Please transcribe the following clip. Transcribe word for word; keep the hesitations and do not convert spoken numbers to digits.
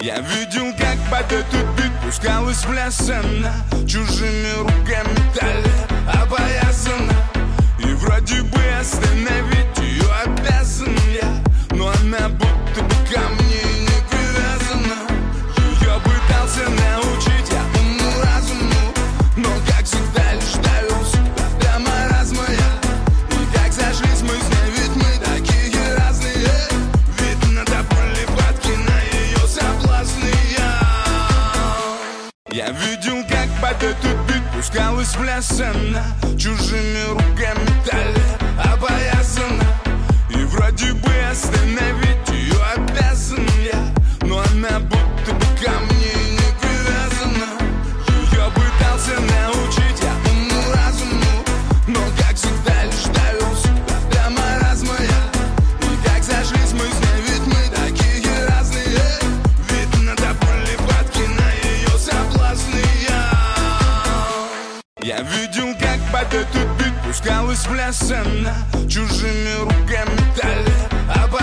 Я видел, как под этот бит пускалась в лес она, чужими руками талия опоясана. И вроде бы остановить ее обязан я, но она будто бы ко мне не привязана. Ее пытался научить я уму-разуму, но как всегда лишь довелся до маразма я. И как сошлись мы с ней, ведь мы такие разные. Видно до боли падки на ее соблазны я. Я видел, как под этот бит пускалась в лес она, чужими руками талия опоясана. И вроде бы остановить ее обязан я, но она будто бы ко мне не привязана. Ее пытался научить я уму-разуму, но как всегда лишь довелся до маразма я. И как сошлись мы с ней, ведь мы такие разные. Видно до боли падки на ее соблазны я. Я видел, как под этот бит пускалась в лес она, чужими руками талия